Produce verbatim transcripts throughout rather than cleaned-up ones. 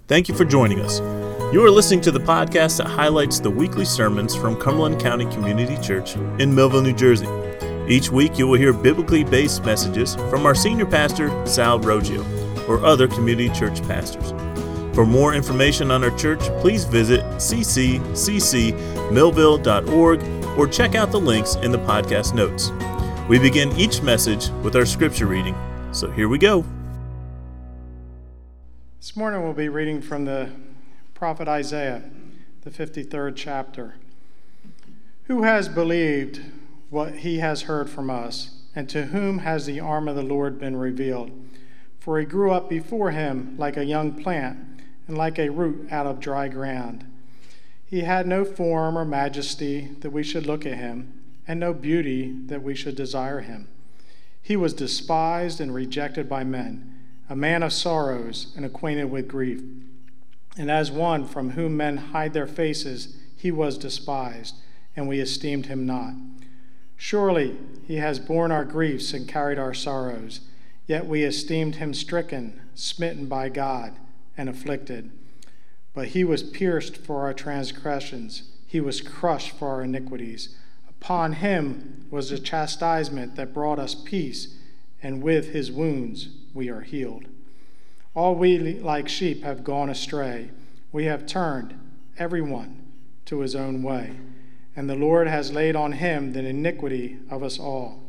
Thank you for joining us. You are listening to the podcast that highlights the weekly sermons from Cumberland County Community Church in Millville, New Jersey. Each week you will hear biblically based messages from our senior pastor, Sal Roggio, or other community church pastors. For more information on our church, please visit c c c c millville dot org or check out the links in the podcast notes. We begin each message with our scripture reading, so here we go. This morning we'll be reading from the prophet Isaiah, the fifty-third chapter. Who has believed what he has heard from us, and to whom has the arm of the Lord been revealed? For he grew up before him like a young plant, and like a root out of dry ground. He had no form or majesty that we should look at him, and no beauty that we should desire him. He was despised and rejected by men, a man of sorrows and acquainted with grief. And as one from whom men hide their faces, he was despised, and we esteemed him not. Surely he has borne our griefs and carried our sorrows, yet we esteemed him stricken, smitten by God, and afflicted. But he was pierced for our transgressions, he was crushed for our iniquities. Upon him was the chastisement that brought us peace, and with his wounds we are healed. All we like sheep have gone astray. We have turned, every one, to his own way. And the Lord has laid on him the iniquity of us all.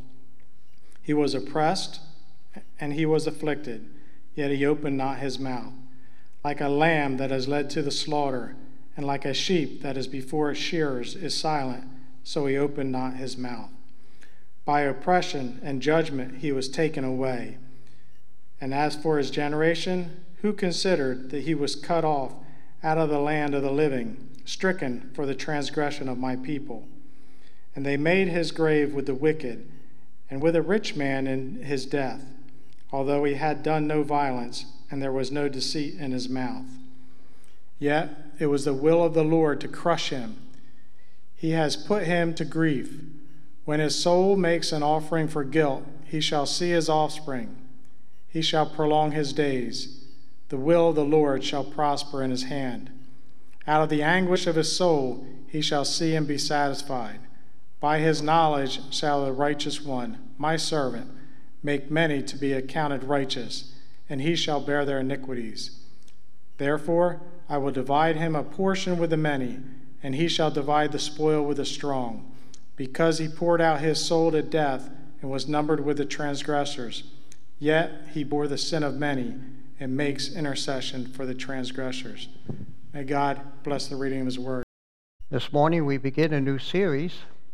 He was oppressed, and he was afflicted, yet he opened not his mouth. Like a lamb that is led to the slaughter, and like a sheep that is before its shearers is silent, so he opened not his mouth. By oppression and judgment he was taken away. And as for his generation, who considered that he was cut off out of the land of the living, stricken for the transgression of my people? And they made his grave with the wicked, and with a rich man in his death, although he had done no violence, and there was no deceit in his mouth. Yet it was the will of the Lord to crush him. He has put him to grief. When his soul makes an offering for guilt, he shall see his offspring. He shall prolong his days. The will of the Lord shall prosper in his hand. Out of the anguish of his soul he shall see and be satisfied. By his knowledge shall the righteous one, my servant, make many to be accounted righteous, and he shall bear their iniquities. Therefore I will divide him a portion with the many, and he shall divide the spoil with the strong, because he poured out his soul to death and was numbered with the transgressors. Yet he bore the sin of many and makes intercession for the transgressors. May God bless the reading of his word. This morning we begin a new series.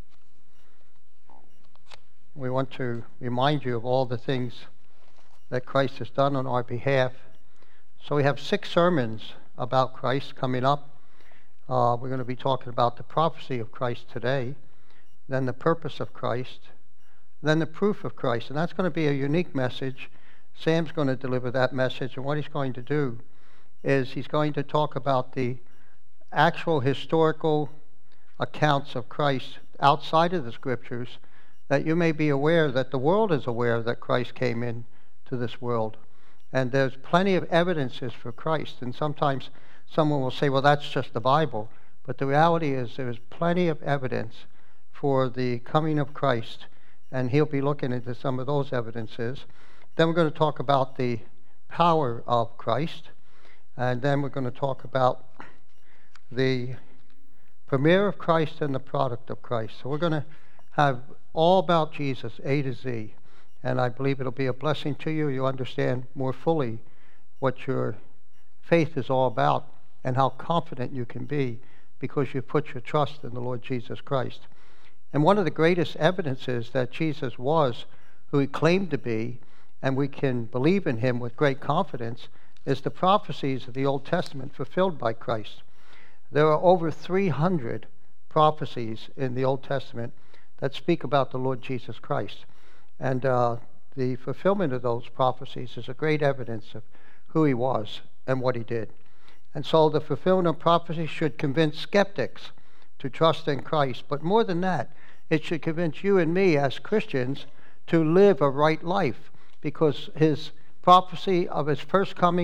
We want to remind you of all the things that Christ has done on our behalf. So we have six sermons about Christ coming up. Uh, we're going to be talking about the prophecy of Christ today, then the purpose of Christ, then the proof of Christ. And that's going to be a unique message. Sam's going to deliver that message, and what he's going to do is he's going to talk about the actual historical accounts of Christ outside of the scriptures, that you may be aware, that the world is aware that Christ came in to this world. And there's plenty of evidences for Christ. And sometimes someone will say, well, that's just the Bible. But the reality is there's plenty of evidence for the coming of Christ. And he'll be looking into some of those evidences. Then we're going to talk about the power of Christ. And then we're going to talk about the premiere of Christ and the product of Christ. So we're going to have all about Jesus, A to Z. And I believe it'll be a blessing to you. You'll understand more fully what your faith is all about and how confident you can be because you put your trust in the Lord Jesus Christ. And one of the greatest evidences that Jesus was who he claimed to be, and we can believe in him with great confidence, is the prophecies of the Old Testament fulfilled by Christ. There are over three hundred prophecies in the Old Testament that speak about the Lord Jesus Christ. And uh, the fulfillment of those prophecies is a great evidence of who he was and what he did. And so the fulfillment of prophecy should convince skeptics to trust in Christ. But more than that, it should convince you and me as Christians to live a right life, because his prophecy of his first coming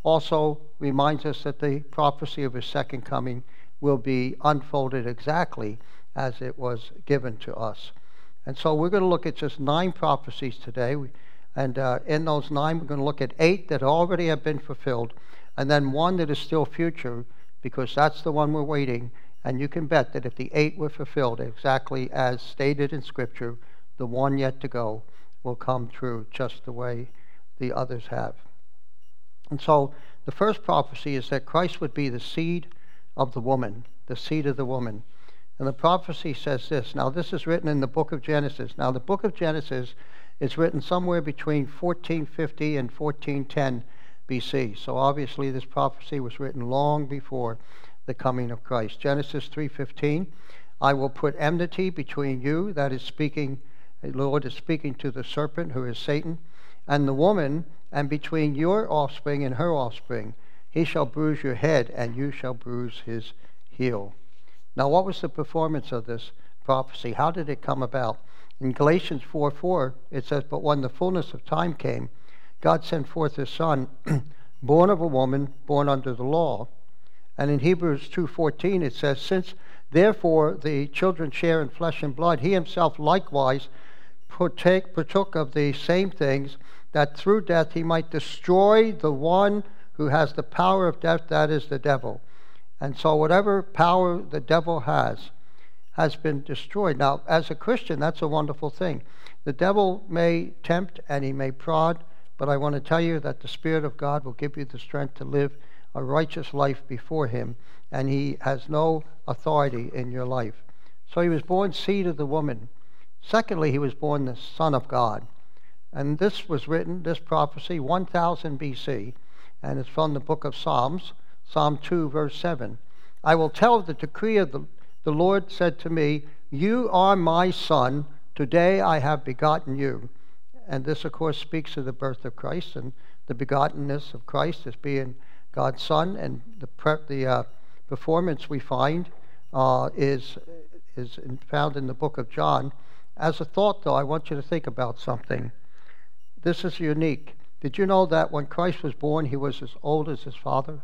also reminds us that the prophecy of his second coming will be unfolded exactly as it was given to us. And so we're going to look at just nine prophecies today. And uh, in those nine, we're going to look at eight that already have been fulfilled, and then one that is still future, because that's the one we're waiting. And you can bet that if the eight were fulfilled exactly as stated in Scripture, the one yet to go will come true just the way the others have. And so the first prophecy is that Christ would be the seed of the woman, the seed of the woman. And the prophecy says this. Now, this is written in the book of Genesis. Now, the book of Genesis is written somewhere between fourteen fifty and fourteen ten B C. So obviously this prophecy was written long before the coming of Christ. Genesis three fifteen, I will put enmity between you, that is speaking, the Lord is speaking to the serpent, who is Satan, and the woman, and between your offspring and her offspring. He shall bruise your head, and you shall bruise his heel. Now, what was the performance of this prophecy? How did it come about? In Galatians four four, it says, but when the fullness of time came, God sent forth his Son, born of a woman, born under the law. And in Hebrews two fourteen, it says, since therefore the children share in flesh and blood, he himself likewise partake, partook of the same things, that through death he might destroy the one who has the power of death, that is the devil. And so whatever power the devil has, has been destroyed. Now, as a Christian, that's a wonderful thing. The devil may tempt and he may prod, but I want to tell you that the Spirit of God will give you the strength to live a righteous life before him, and he has no authority in your life. So he was born seed of the woman. Secondly, he was born the Son of God. And this was written, this prophecy, one thousand B C, and it's from the book of Psalms, Psalm two, verse seven. I will tell the decree of the, the Lord said to me, you are my son, today I have begotten you. And this, of course, speaks of the birth of Christ and the begottenness of Christ as being God's Son. And the pre- the uh, performance we find uh, is, is in, found in the book of John. As a thought, though, I want you to think about something. This is unique. Did you know that when Christ was born, he was as old as his Father?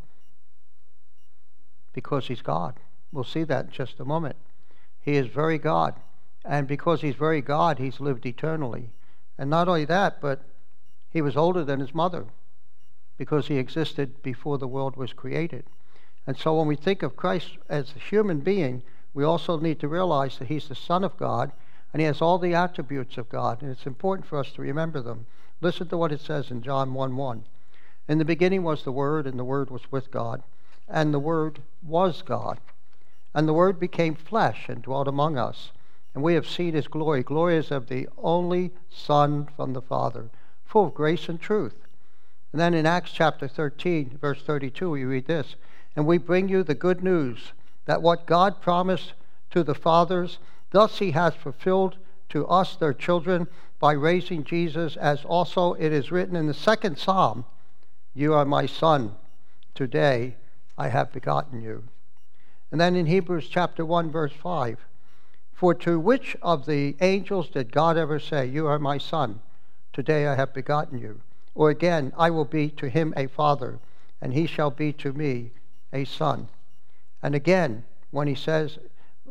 Because he's God. We'll see that in just a moment. He is very God. And because he's very God, he's lived eternally. And not only that, but he was older than his mother because he existed before the world was created. And so when we think of Christ as a human being, we also need to realize that he's the Son of God, and he has all the attributes of God. And it's important for us to remember them. Listen to what it says in John one one. In the beginning was the Word, and the Word was with God, and the Word was God. And the Word became flesh and dwelt among us. And we have seen his glory. Glory is of the only Son from the Father, full of grace and truth. And then in Acts chapter thirteen, verse thirty-two, we read this, and we bring you the good news that what God promised to the fathers, thus he has fulfilled to us, their children, by raising Jesus, as also it is written in the second psalm, you are my son, today I have begotten you. And then in Hebrews chapter one, verse five, for to which of the angels did God ever say, you are my son, today I have begotten you? Or again, I will be to him a father, and he shall be to me a son. And again, when he says,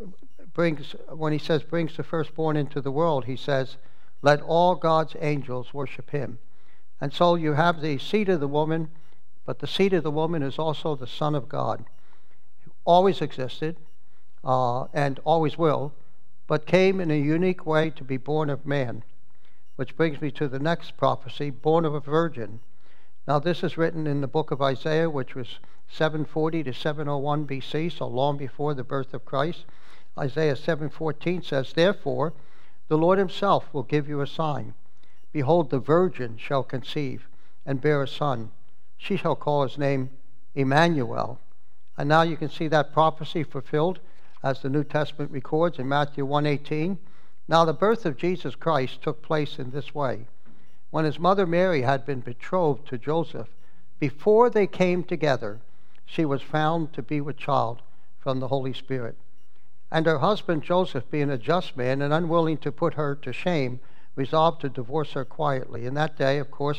brings, when he says, brings the firstborn into the world, he says, let all God's angels worship him. And so you have the seed of the woman, but the seed of the woman is also the Son of God, who always existed uh, and always will, but came in a unique way to be born of man. Which brings me to the next prophecy, born of a virgin. Now this is written in the book of Isaiah, which was seven forty to seven oh one B C, so long before the birth of Christ. Isaiah seven fourteen says, therefore, the Lord himself will give you a sign. Behold, the virgin shall conceive and bear a son. She shall call his name Emmanuel. And now you can see that prophecy fulfilled as the New Testament records in Matthew one eighteen. Now the birth of Jesus Christ took place in this way. When his mother Mary had been betrothed to Joseph, before they came together, she was found to be with child from the Holy Spirit. And her husband Joseph, being a just man and unwilling to put her to shame, resolved to divorce her quietly. In that day, of course,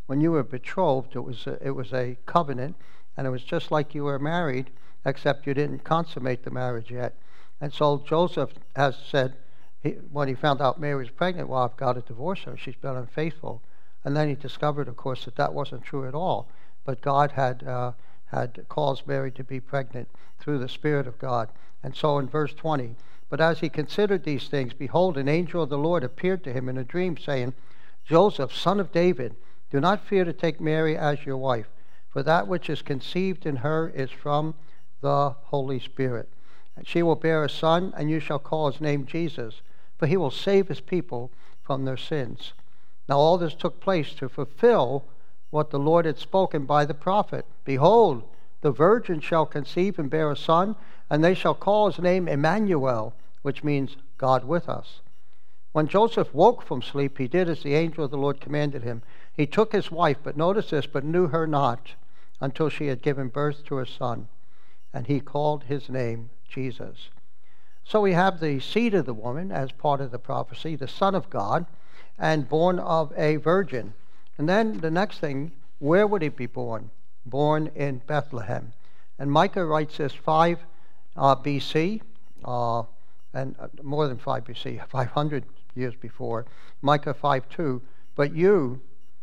when you were betrothed, it was a, it was a covenant, and it was just like you were married, except you didn't consummate the marriage yet. And so Joseph has said, he, when he found out Mary was pregnant, well, I've got to divorce her. She's been unfaithful. And then he discovered, of course, that that wasn't true at all. But God had uh, had caused Mary to be pregnant through the Spirit of God. And so in verse twenty, but as he considered these things, behold, an angel of the Lord appeared to him in a dream, saying, Joseph, son of David, do not fear to take Mary as your wife, for that which is conceived in her is from the Holy Spirit. And she will bear a son, and you shall call his name Jesus, for he will save his people from their sins. Now all this took place to fulfill what the Lord had spoken by the prophet. Behold, the virgin shall conceive and bear a son, and they shall call his name Emmanuel, which means God with us. When Joseph woke from sleep, he did as the angel of the Lord commanded him. He took his wife, but notice this, but knew her not until she had given birth to a son, and he called his name Jesus. So we have the seed of the woman as part of the prophecy, the Son of God, and born of a virgin. And then the next thing, where would he be born? Born in Bethlehem. And Micah writes this five uh, B C, uh, and uh, more than five B C, five hundred years before. Micah five two, but you,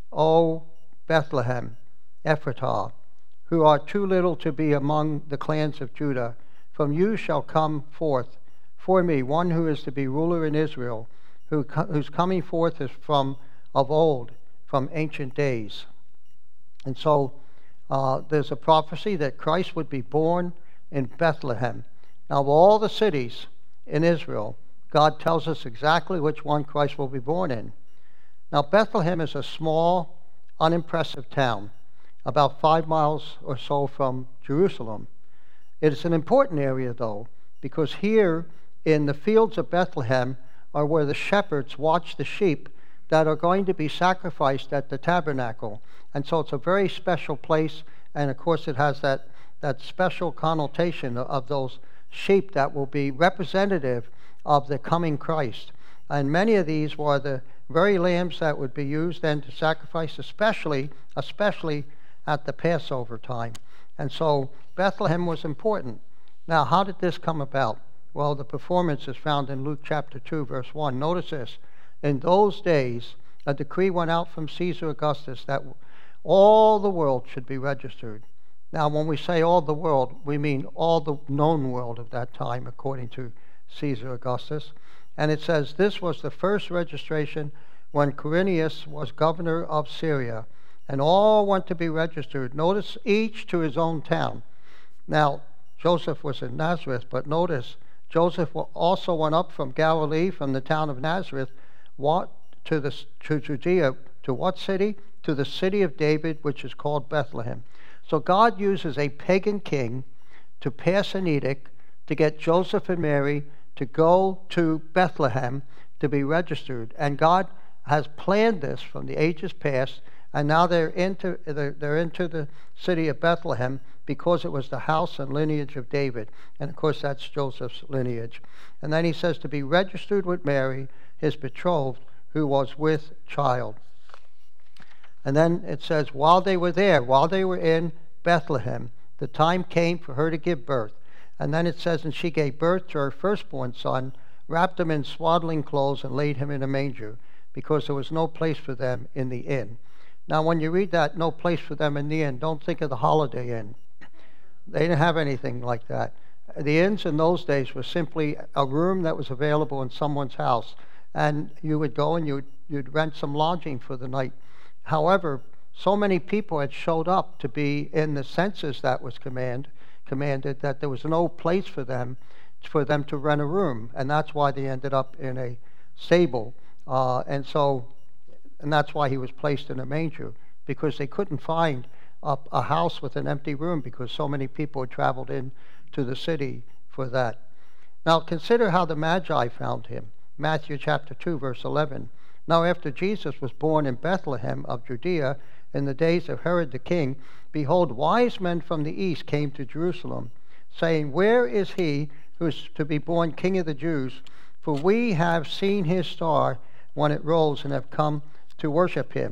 O Bethlehem, Ephratah, who are too little to be among the clans of Judah, from you shall come forth for me one who is to be ruler in Israel, who co- whose coming forth is from of old, from ancient days. And so uh, there's a prophecy that Christ would be born in Bethlehem. Now, of all the cities in Israel, God tells us exactly which one Christ will be born in. Now, Bethlehem is a small, unimpressive town, about five miles or so from Jerusalem. It is an important area, though, because here in the fields of Bethlehem are where the shepherds watch the sheep that are going to be sacrificed at the tabernacle. And so it's a very special place, and of course it has that, that special connotation of those sheep that will be representative of the coming Christ. And many of these were the very lambs that would be used then to sacrifice, especially, especially at the Passover time. And so Bethlehem was important. Now, how did this come about? Well, the performance is found in Luke chapter two, verse one. Notice this. In those days, a decree went out from Caesar Augustus that all the world should be registered. Now, when we say all the world, we mean all the known world of that time, according to Caesar Augustus. And it says this was the first registration when Quirinius was governor of Syria, and all went to be registered. Notice, each to his own town. Now, Joseph was in Nazareth, but notice, Joseph also went up from Galilee, from the town of Nazareth, what to the to Judea, to what city? To the city of David, which is called Bethlehem. So God uses a pagan king to pass an edict to get Joseph and Mary to go to Bethlehem to be registered. And God has planned this from the ages past, and now they're into they're, they're into the city of Bethlehem because it was the house and lineage of David. And of course that's Joseph's lineage. And then he says to be registered with Mary, his betrothed, who was with child. And then it says, while they were there, while they were in Bethlehem, the time came for her to give birth. And then it says, and she gave birth to her firstborn son, wrapped him in swaddling clothes, and laid him in a manger, because there was no place for them in the inn. Now, when you read that, no place for them in the inn, don't think of the Holiday Inn. They didn't have anything like that. The inns in those days were simply a room that was available in someone's house, and you would go and you'd, you'd rent some lodging for the night. However, so many people had showed up to be in the census that was command, commanded that there was no place for them for them to rent a room, and that's why they ended up in a stable, uh, and so and that's why he was placed in a manger, because they couldn't find a, a house with an empty room because so many people had traveled in to the city for that. Now consider how the Magi found him. Matthew chapter two, verse eleven. Now after Jesus was born in Bethlehem of Judea in the days of Herod the king, behold, wise men from the east came to Jerusalem, saying, where is he who is to be born King of the Jews? For we have seen his star when it rose and have come to worship him.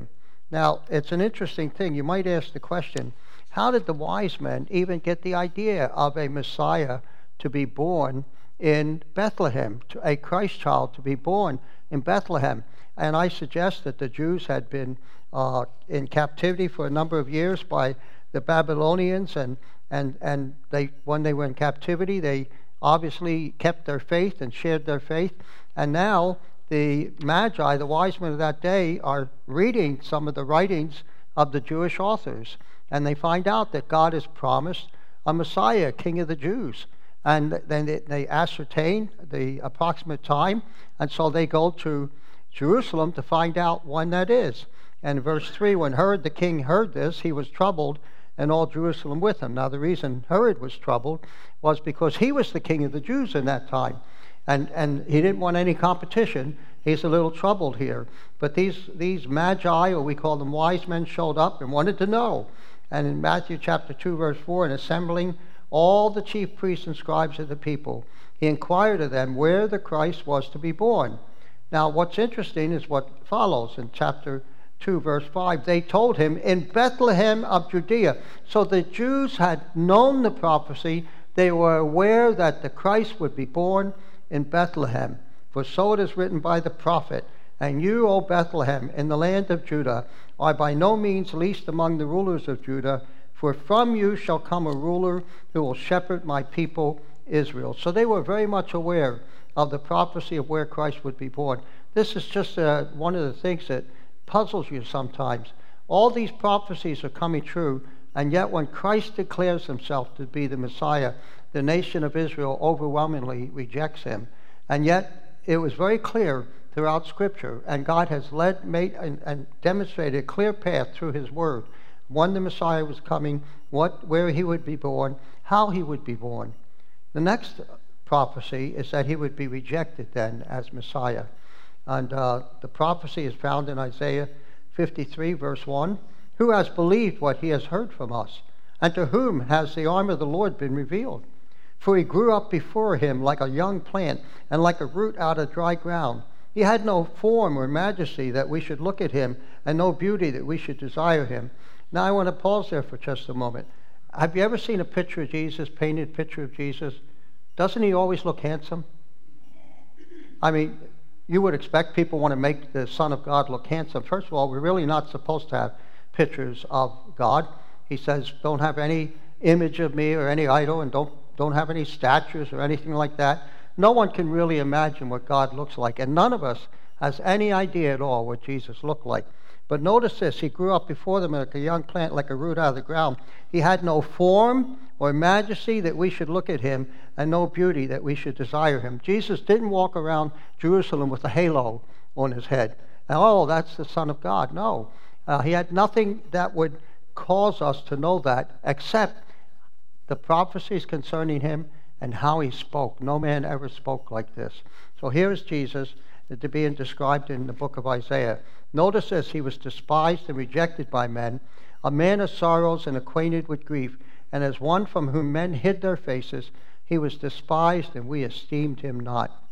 Now, it's an interesting thing. You might ask the question, how did the wise men even get the idea of a Messiah to be born in Bethlehem, to a Christ child to be born in Bethlehem? And I suggest that the Jews had been uh, in captivity for a number of years by the Babylonians, and and and they when they were in captivity, they obviously kept their faith and shared their faith. And now the Magi, the wise men of that day, are reading some of the writings of the Jewish authors, and they find out that God has promised a Messiah, King of the Jews. And then they, they ascertain the approximate time, and so they go to Jerusalem to find out when that is. And in verse three, when Herod the king heard this, he was troubled, and all Jerusalem with him. Now, the reason Herod was troubled was because he was the king of the Jews in that time. And and he didn't want any competition. He's a little troubled here. But these, these magi, or we call them wise men, showed up and wanted to know. And in Matthew chapter two, verse four, in assembling all the chief priests and scribes of the people, he inquired of them where the Christ was to be born. Now, what's interesting is what follows in chapter two, verse five. They told him, in Bethlehem of Judea. So the Jews had known the prophecy. They were aware that the Christ would be born in Bethlehem. For so it is written by the prophet, and you, O Bethlehem, in the land of Judah, are by no means least among the rulers of Judah, for from you shall come a ruler who will shepherd my people Israel. So they were very much aware of the prophecy of where Christ would be born. This is just uh, one of the things that puzzles you sometimes. All these prophecies are coming true, and yet when Christ declares himself to be the Messiah, the nation of Israel overwhelmingly rejects him. And yet it was very clear throughout Scripture, and God has led, made, and, and demonstrated a clear path through his word, when the Messiah was coming, what, where he would be born, how he would be born. The next prophecy is that he would be rejected then as Messiah. And uh, the prophecy is found in Isaiah fifty-three, verse one. Who has believed what he has heard from us? And to whom has the arm of the Lord been revealed? For he grew up before him like a young plant, and like a root out of dry ground. He had no form or majesty that we should look at him, and no beauty that we should desire him. Now I want to pause there for just a moment. Have you ever seen a picture of Jesus, painted picture of Jesus? Doesn't he always look handsome? I mean, you would expect people want to make the Son of God look handsome. First of all, we're really not supposed to have pictures of God. He says, don't have any image of me or any idol, and don't, don't have any statues or anything like that. No one can really imagine what God looks like, and none of us has any idea at all what Jesus looked like. But notice this, he grew up before them like a young plant, like a root out of the ground. He had no form or majesty that we should look at him, and no beauty that we should desire him. Jesus didn't walk around Jerusalem with a halo on his head. And, oh, that's the Son of God. No. Uh, he had nothing that would cause us to know that, except the prophecies concerning him and how he spoke. No man ever spoke like this. So here is Jesus to being described in the book of Isaiah. Notice this, he was despised and rejected by men, a man of sorrows and acquainted with grief, and as one from whom men hid their faces, he was despised and we esteemed him not.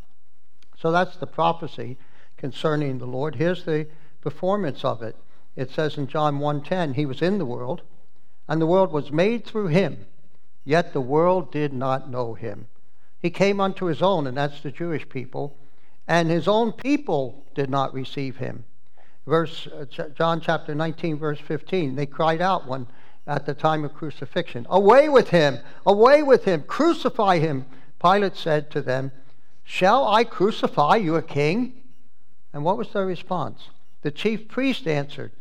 So that's the prophecy concerning the Lord. Here's the performance of it. It says in John one ten, he was in the world, and the world was made through him, yet the world did not know him. He came unto his own, and that's the Jewish people, and his own people did not receive him. Verse uh, John chapter nineteen, verse fifteen, they cried out when at the time of crucifixion, away with him, away with him, crucify him. Pilate said to them, shall I crucify your king? And what was their response? The chief priest answered,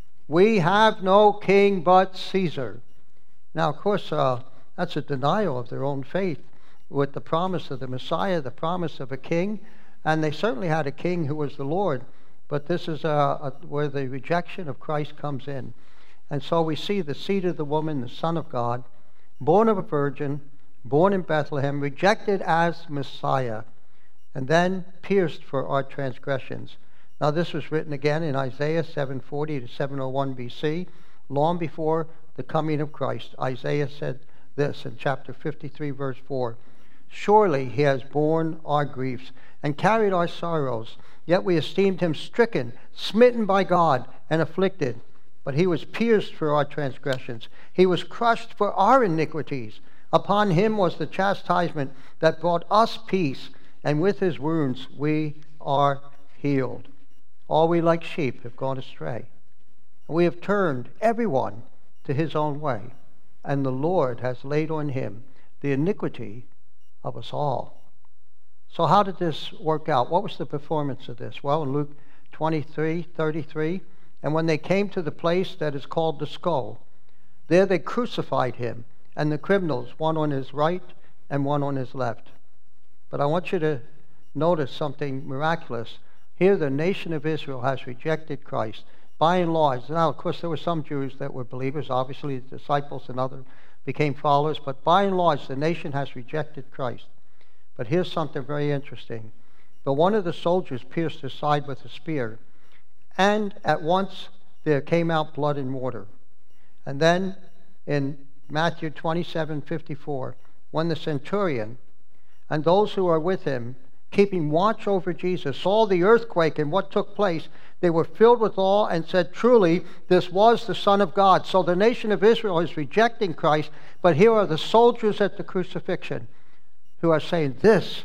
we have no king but Caesar. Now, of course, uh, that's a denial of their own faith with the promise of the Messiah, the promise of a king. And they certainly had a king who was the Lord. But this is uh, a, where the rejection of Christ comes in. And so we see the seed of the woman, the Son of God, born of a virgin, born in Bethlehem, rejected as Messiah, and then pierced for our transgressions. Now this was written again in Isaiah seven forty to seven oh one B C, long before the coming of Christ. Isaiah said this in chapter fifty-three, verse four, surely he has borne our griefs and carried our sorrows, yet we esteemed him stricken, smitten by God, and afflicted. but he was pierced for our transgressions. He was crushed for our iniquities. Upon him was the chastisement that brought us peace, and with his wounds we are healed. All we like sheep have gone astray. We have turned everyone to his own way, and the Lord has laid on him the iniquity of us all. So how did this work out? What was the performance of this? Well, in Luke twenty-three thirty-three, and when they came to the place that is called the Skull, there they crucified him, and the criminals, one on his right and one on his left. But I want you to notice something miraculous. Here the nation of Israel has rejected Christ. By and large, now of course there were some Jews that were believers, obviously the disciples and others became followers, but by and large the nation has rejected Christ. But here's something very interesting. But one of the soldiers pierced his side with a spear, and at once there came out blood and water. And then in Matthew twenty-seven fifty-four, when the centurion and those who are with him, keeping watch over Jesus, saw the earthquake and what took place, they were filled with awe and said, truly, this was the Son of God. So the nation of Israel is rejecting Christ, but here are the soldiers at the crucifixion who are saying, this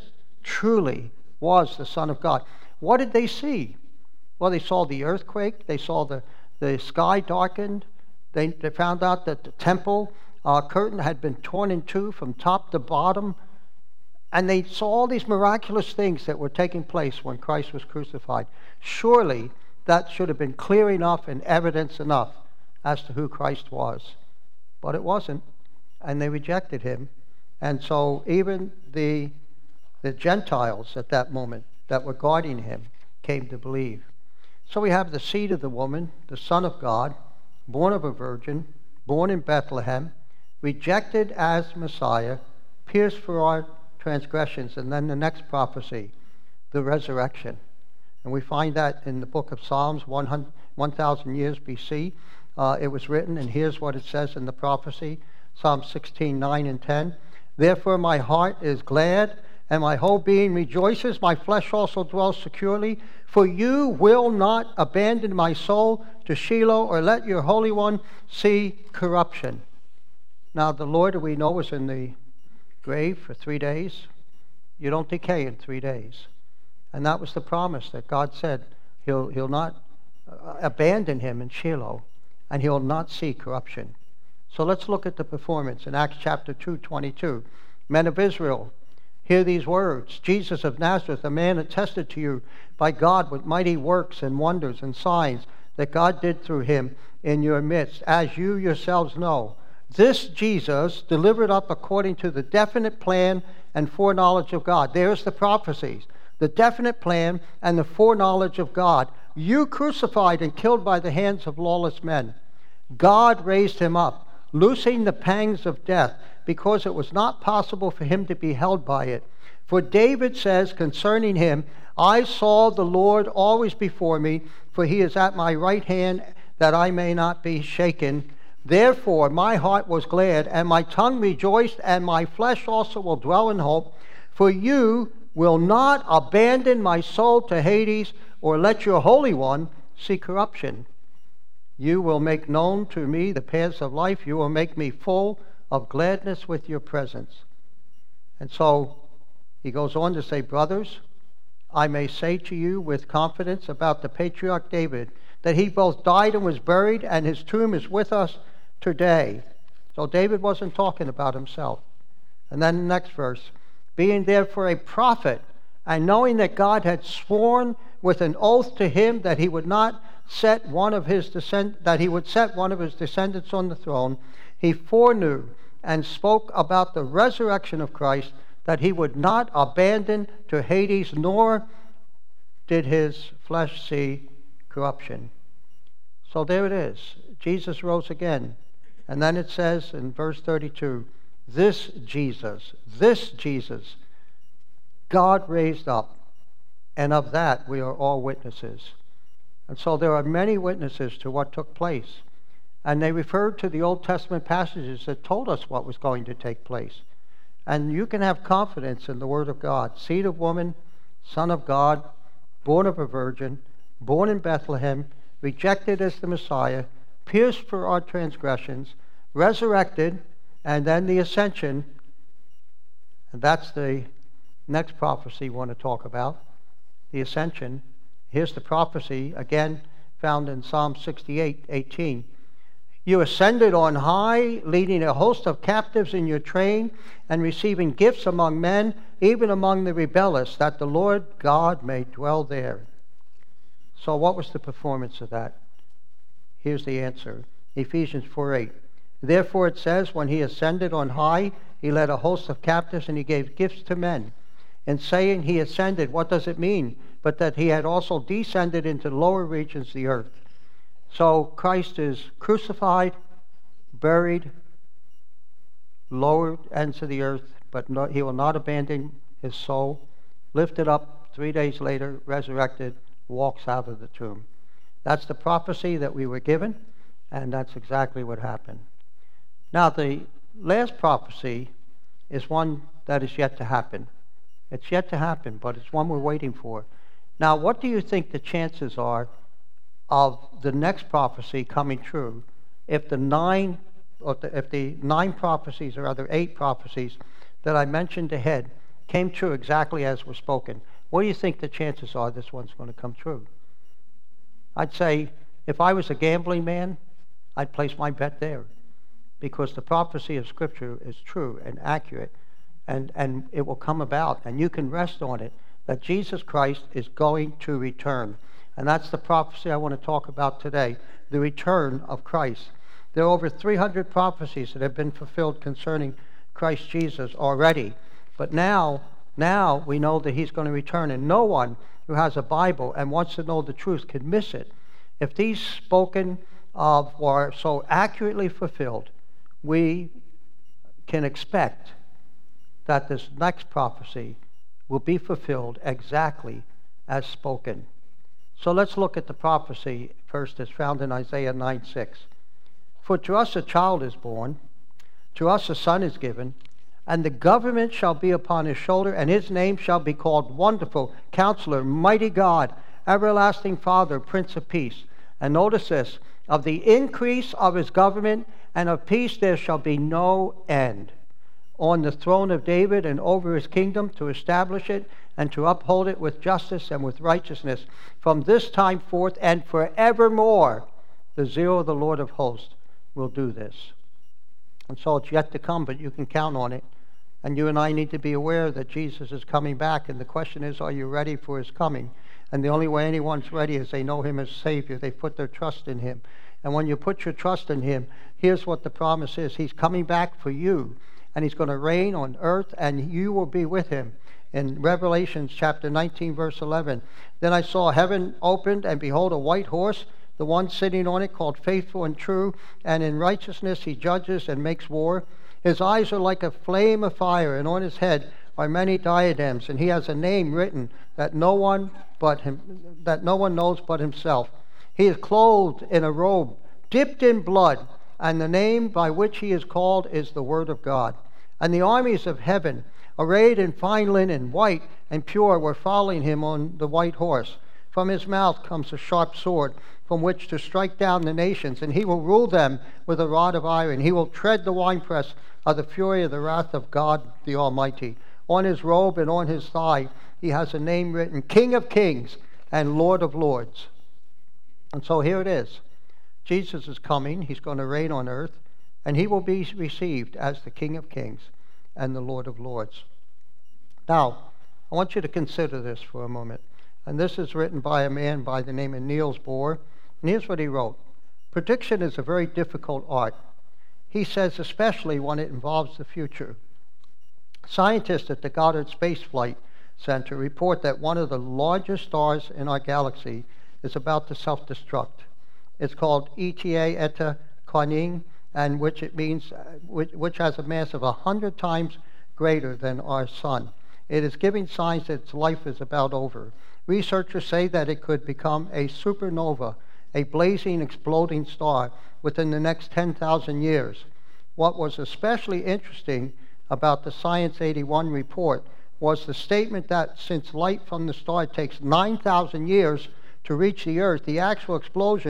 truly was the Son of God. What did they see? Well, they saw the earthquake. They saw the, the sky darkened. They, they found out that the temple uh, curtain had been torn in two from top to bottom. And they saw all these miraculous things that were taking place when Christ was crucified. Surely that should have been clear enough and evidence enough as to who Christ was. But it wasn't, and they rejected him. And so even the, the Gentiles at that moment that were guarding him came to believe. So we have the seed of the woman, the Son of God, born of a virgin, born in Bethlehem, rejected as Messiah, pierced for our transgressions, and then the next prophecy, the resurrection. And we find that in the book of Psalms, one thousand years B C. Uh, it was written, and here's what it says in the prophecy, Psalm sixteen, nine and ten. Therefore my heart is glad, and my whole being rejoices. My flesh also dwells securely. For you will not abandon my soul to Sheol, or let your Holy One see corruption. Now the Lord, we know, was in the grave for three days. You don't decay in three days. And that was the promise that God said. He'll, he'll not uh, abandon him in Sheol, and he'll not see corruption. So let's look at the performance in Acts chapter two, twenty-two. Men of Israel, hear these words. Jesus of Nazareth, a man attested to you by God with mighty works and wonders and signs that God did through him in your midst, as you yourselves know. This Jesus delivered up according to the definite plan and foreknowledge of God. There's the prophecies. The definite plan and the foreknowledge of God. You crucified and killed by the hands of lawless men. God raised him up, loosing the pangs of death, because it was not possible for him to be held by it. For David says concerning him, I saw the Lord always before me, for he is at my right hand, that I may not be shaken. Therefore my heart was glad, and my tongue rejoiced, and my flesh also will dwell in hope. For you will not abandon my soul to Hades, or let your Holy One see corruption. You will make known to me the paths of life. You will make me full of gladness with your presence. And so he goes on to say, brothers, I may say to you with confidence about the patriarch David, that he both died and was buried, and his tomb is with us today. So David wasn't talking about himself. And then the next verse, being therefore a prophet, and knowing that God had sworn with an oath to him that he would not set one of his descend that he would set one of his descendants on the throne, he foreknew and spoke about the resurrection of Christ, that he would not abandon to Hades, nor did his flesh see corruption. So there it is. Jesus rose again. And then it says in verse thirty-two, this Jesus, this Jesus, God raised up, and of that we are all witnesses. And so there are many witnesses to what took place. And they referred to the Old Testament passages that told us what was going to take place. And you can have confidence in the Word of God. Seed of woman, Son of God, born of a virgin, born in Bethlehem, rejected as the Messiah, pierced for our transgressions, resurrected, and then the ascension. And that's the next prophecy we want to talk about, the ascension. Here's the prophecy, again, found in Psalm sixty-eight eighteen. You ascended on high, leading a host of captives in your train, and receiving gifts among men, even among the rebellious, that the Lord God may dwell there. So what was the performance of that? Here's the answer. Ephesians four eight. Therefore it says, when he ascended on high, he led a host of captives, and he gave gifts to men. In saying he ascended, what does it mean? But that he had also descended into the lower regions of the earth. So Christ is crucified, buried, lowered ends of the earth, but no, he will not abandon his soul, lifted up three days later, resurrected, walks out of the tomb. That's the prophecy that we were given, and that's exactly what happened. Now, the last prophecy is one that is yet to happen. It's yet to happen, but it's one we're waiting for. Now, what do you think the chances are of the next prophecy coming true if the nine, or the, if the nine prophecies, or other eight prophecies that I mentioned ahead came true exactly as were spoken? What do you think the chances are this one's going to come true? I'd say if I was a gambling man, I'd place my bet there, because the prophecy of Scripture is true and accurate, and, and it will come about, and you can rest on it, that Jesus Christ is going to return. And that's the prophecy I want to talk about today, the return of Christ. There are over three hundred prophecies that have been fulfilled concerning Christ Jesus already. But now, now we know that he's going to return, and no one who has a Bible and wants to know the truth can miss it. If these spoken of are so accurately fulfilled, we can expect that this next prophecy will be fulfilled exactly as spoken. So let's look at the prophecy first as found in Isaiah nine six. For to us a child is born, to us a son is given, and the government shall be upon his shoulder, and his name shall be called Wonderful, Counselor, Mighty God, Everlasting Father, Prince of Peace. And notice this, of the increase of his government and of peace there shall be no end. On the throne of David and over his kingdom, to establish it and to uphold it with justice and with righteousness from this time forth and forevermore. The zeal of the Lord of hosts will do this. And so it's yet to come, but you can count on it. And you and I need to be aware that Jesus is coming back. And the question is, are you ready for his coming? And the only way anyone's ready is they know him as Savior. They put their trust in him. And when you put your trust in him, here's what the promise is. He's coming back for you. And he's going to reign on earth, and you will be with him. In Revelation chapter nineteen, verse eleven, then I saw heaven opened, and behold, a white horse, the one sitting on it called Faithful and True, and in righteousness he judges and makes war. His eyes are like a flame of fire, and on his head are many diadems, and he has a name written that no one but him, that no one knows but himself. He is clothed in a robe dipped in blood, and the name by which he is called is the Word of God. And the armies of heaven, arrayed in fine linen, white and pure, were following him on the white horse. From his mouth comes a sharp sword, from which to strike down the nations, and he will rule them with a rod of iron. He will tread the winepress of the fury of the wrath of God the Almighty. On his robe and on his thigh he has a name written, King of Kings and Lord of Lords. And so here it is. Jesus is coming. He's going to reign on earth, and he will be received as the King of Kings and the Lord of Lords. Now, I want you to consider this for a moment. And this is written by a man by the name of Niels Bohr. And here's what he wrote. Prediction is a very difficult art. He says, especially when it involves the future. Scientists at the Goddard Space Flight Center report that one of the largest stars in our galaxy is about to self-destruct. It's called Eta Eta Canis, and which it means, which, which has a mass of a hundred times greater than our sun. It is giving signs that its life is about over. Researchers say that it could become a supernova, a blazing, exploding star, within the next ten thousand years. What was especially interesting about the Science eighty-one report was the statement that since light from the star takes nine thousand years to reach the Earth, the actual explosion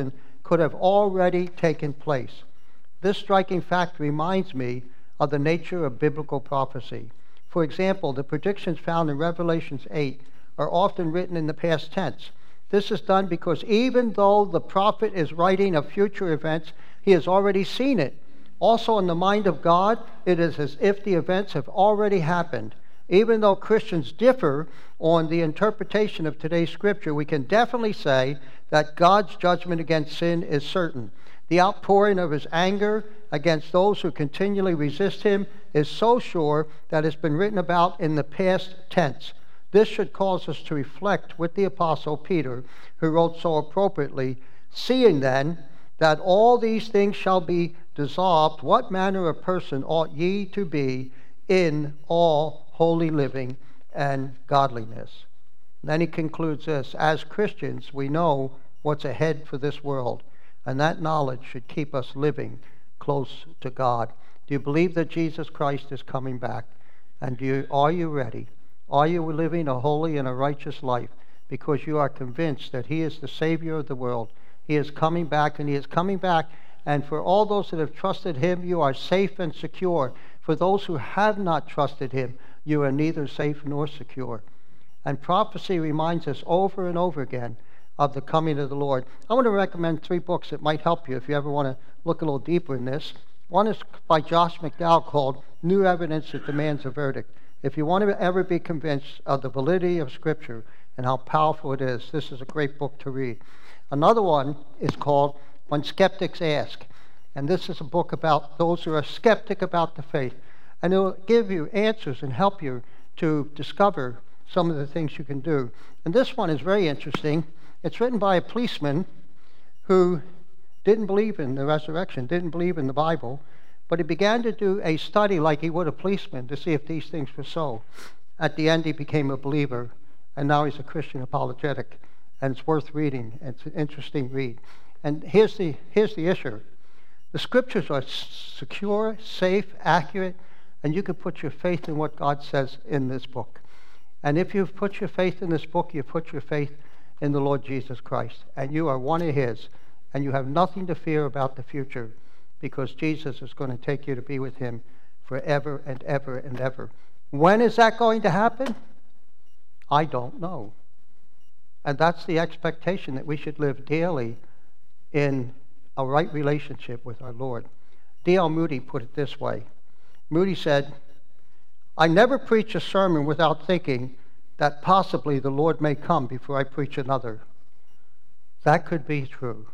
could have already taken place. This striking fact reminds me of the nature of biblical prophecy. For example, the predictions found in Revelation eight are often written in the past tense. This is done because even though the prophet is writing of future events, he has already seen it. Also, in the mind of God, it is as if the events have already happened. Even though Christians differ on the interpretation of today's scripture, we can definitely say that God's judgment against sin is certain. The outpouring of his anger against those who continually resist him is so sure that it's been written about in the past tense. This should cause us to reflect with the Apostle Peter, who wrote so appropriately, "Seeing then that all these things shall be dissolved, what manner of person ought ye to be in all holy living and godliness?" Then he concludes this: as Christians, we know what's ahead for this world, and that knowledge should keep us living close to God. Do you believe that Jesus Christ is coming back? And do you, are you ready? Are you living a holy and a righteous life because you are convinced that he is the Savior of the world? He is coming back, and he is coming back. And for all those that have trusted him, you are safe and secure. For those who have not trusted him, you are neither safe nor secure. And prophecy reminds us over and over again of the coming of the Lord. I want to recommend three books that might help you if you ever want to look a little deeper in this. One is by Josh McDowell called New Evidence That Demands a Verdict. If you want to ever be convinced of the validity of Scripture and how powerful it is, this is a great book to read. Another one is called When Skeptics Ask. And this is a book about those who are skeptic about the faith. And it will give you answers and help you to discover some of the things you can do. And this one is very interesting. It's written by a policeman who didn't believe in the resurrection, didn't believe in the Bible, but he began to do a study like he would a policeman to see if these things were so. At the end, he became a believer, and now he's a Christian apologetic, and it's worth reading. It's an interesting read. And here's the, here's the issue. The Scriptures are secure, safe, accurate, and you can put your faith in what God says in this book. And if you've put your faith in this book, you've put your faith in the Lord Jesus Christ, and you are one of his, and you have nothing to fear about the future, because Jesus is going to take you to be with him forever and ever and ever. When is that going to happen? I don't know. And that's the expectation, that we should live daily in a right relationship with our Lord. D L Moody put it this way. Moody said, "I never preach a sermon without thinking that possibly the Lord may come before I preach another." That could be true.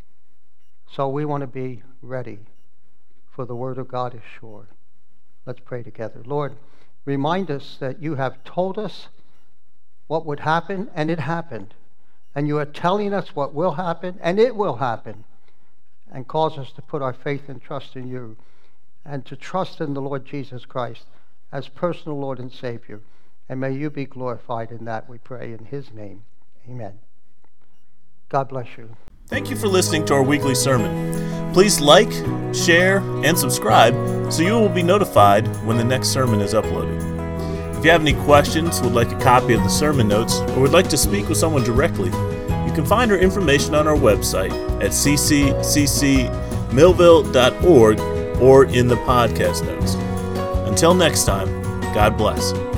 So we want to be ready, for the word of God is sure. Let's pray together. Lord, remind us that you have told us what would happen, and it happened. And you are telling us what will happen, and it will happen. And cause us to put our faith and trust in you, and to trust in the Lord Jesus Christ as personal Lord and Savior. And may you be glorified in that, we pray in his name. Amen. God bless you. Thank you for listening to our weekly sermon. Please like, share, and subscribe so you will be notified when the next sermon is uploaded. If you have any questions, would like a copy of the sermon notes, or would like to speak with someone directly, you can find our information on our website at c c c c millville dot org or in the podcast notes. Until next time, God bless.